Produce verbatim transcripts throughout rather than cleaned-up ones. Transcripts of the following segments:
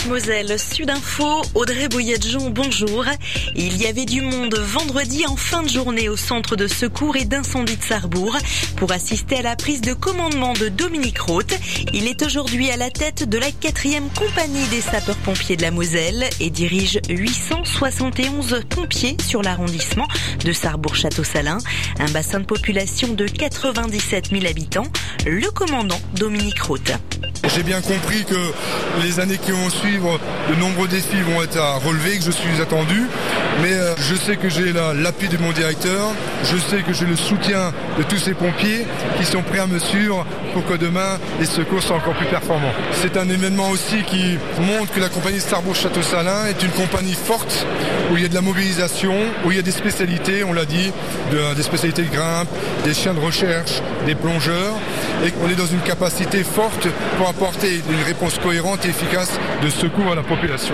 Meurthe-Moselle, Sud Info, Audrey Bouillet-Jean, bonjour. Il y avait du monde vendredi en fin de journée au centre de secours et d'incendie de Sarrebourg pour assister à la prise de commandement de Dominique Roth. Il est aujourd'hui à la tête de la quatrième compagnie des sapeurs-pompiers de la Moselle et dirige huit cent soixante et onze pompiers sur l'arrondissement de Sarrebourg-Château-Salins. Un bassin de population de quatre-vingt-dix-sept mille habitants. Le commandant Dominique Roth. J'ai bien compris que les années qui vont suivre, de nombreux défis vont être à relever, que je suis attendu. Mais euh, je sais que j'ai la, l'appui de mon directeur, je sais que j'ai le soutien de tous ces pompiers qui sont prêts à me suivre pour que demain les secours soient encore plus performants. C'est un événement aussi qui montre que la compagnie Sarrebourg-Château-Salins est une compagnie forte, où il y a de la mobilisation, où il y a des spécialités, on l'a dit, de, des spécialités de grimpe, des chiens de recherche, des plongeurs, et qu'on est dans une capacité forte pour apporter une réponse cohérente et efficace de secours à la population.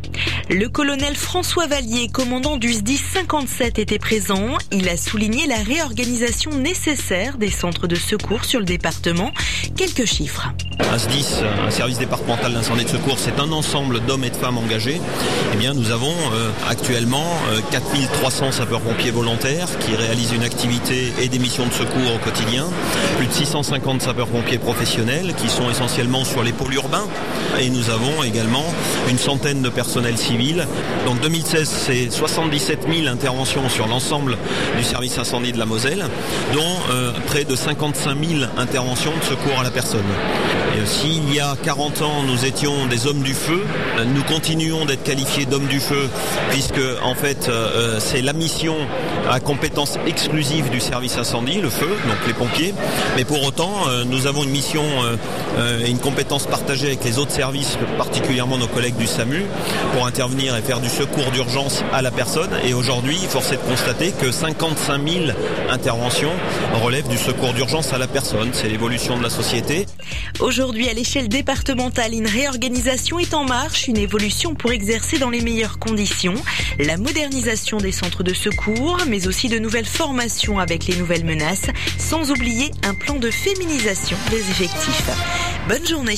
Le colonel François Vallier, commandant du S D I S cinquante-sept, était présent. Il a souligné la réorganisation nécessaire des centres de secours sur le département. Quelques chiffres. Un S D I S, un service départemental d'incendie et de secours, c'est un ensemble d'hommes et de femmes engagés. Eh bien, nous avons euh, actuellement euh, quatre mille trois cents sapeurs-pompiers volontaires qui réalisent une activité et des missions de secours au quotidien. Plus de six cent cinquante sapeurs-pompiers professionnels qui sont essentiellement sur les pôles urbains. Et nous avons également une centaine de personnels civils. Donc deux mille seize, c'est soixante-dix-sept mille interventions sur l'ensemble du service incendie de la Moselle, dont euh, près de cinquante-cinq mille interventions de secours à la personne. Et s'il y a quarante ans, nous étions des hommes du feu, nous continuons d'être qualifiés d'hommes du feu, puisque en fait euh, c'est la mission à compétence exclusive du service incendie, le feu, donc les pompiers. Mais pour autant, euh, nous avons une mission et euh, une compétence partagée avec les autres services, particulièrement nos collègues du SAMU, pour intervenir et faire du secours d'urgence à la personne. Et aujourd'hui, force est de constater que cinquante-cinq mille interventions relèvent du secours d'urgence à la personne. C'est l'évolution de la société. Aujourd'hui, à l'échelle départementale, une réorganisation est en marche, une évolution pour exercer dans les meilleures conditions. La modernisation des centres de secours, mais aussi de nouvelles formations avec les nouvelles menaces, sans oublier un plan de féminisation des effectifs. Bonne journée.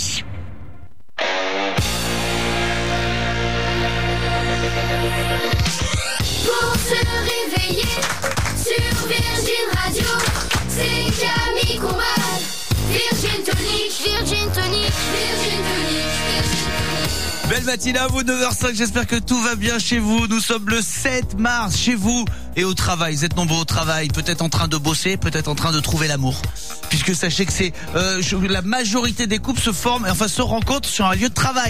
Pour se réveiller sur Virgin Radio, c'est Camille Combal. Virgin Tonic, Virgin Tonic, Virgin Tonic, Virgin. Belle matinée à vous, neuf heures cinq, j'espère que tout va bien chez vous. Nous sommes le sept mars, chez vous et au travail. Vous êtes nombreux au travail, peut-être en train de bosser, peut-être en train de trouver l'amour. Puisque sachez que c'est euh, la majorité des couples se forment, enfin se rencontrent sur un lieu de travail.